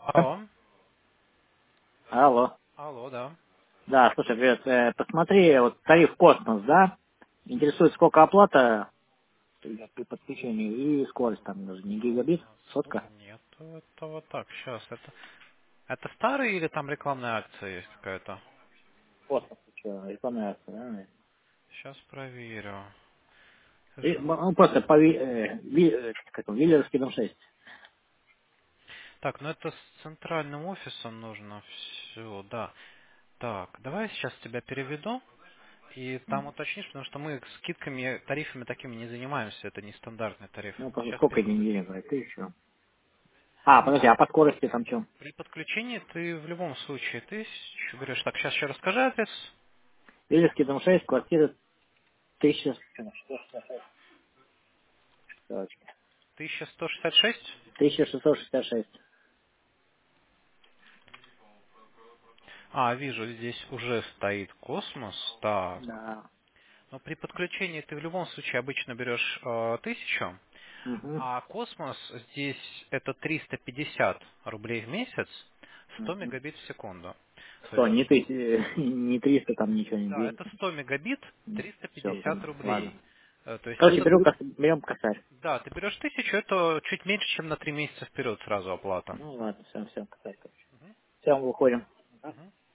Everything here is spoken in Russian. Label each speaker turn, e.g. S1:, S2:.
S1: Алло.
S2: Алло.
S1: Алло, да.
S2: Да, слушай, привет. Посмотри, вот тариф Космос, да? Интересует, сколько оплата при подключении и скорость там даже не гигабит, сотка.
S1: Нет, это вот так. Сейчас, это старый или там рекламная акция есть какая-то?
S2: Космос, ты что, рекламная акция, да?
S1: Сейчас проверю.
S2: Ну, просто по как он, Виллерский дом 6.
S1: Так, ну это с центральным офисом нужно все, да. Так, давай сейчас тебя переведу и там уточнишь, потому что мы скидками, тарифами такими не занимаемся, это не стандартный тариф.
S2: Ну, просто
S1: Сейчас
S2: сколько
S1: переведу.
S2: денег брать, ты еще. А, подожди, а по скорости там что?
S1: При подключении ты в любом случае, ты говоришь, так, сейчас еще расскажи адрес.
S2: Виллерский дом 6, квартира
S1: 1166.
S2: 1666.
S1: А, вижу, здесь уже стоит космос. Так.
S2: Да.
S1: Но при подключении ты в любом случае обычно берешь 1000,
S2: Угу.
S1: а космос здесь это 350 рублей в месяц, 100
S2: Угу.
S1: мегабит в секунду. То
S2: 100,
S1: есть,
S2: не, не 300, там ничего, не
S1: да,
S2: 200.
S1: это 100 мегабит,
S2: Все,
S1: 350
S2: понял. Ладно.
S1: рублей. То есть
S2: Короче,
S1: это,
S2: берем косарь.
S1: да, ты берешь 1000, это чуть меньше, чем на 3 месяца вперед сразу оплата.
S2: Ну ладно, все, косарь, короче. Все, мы выходим.
S1: Мгм.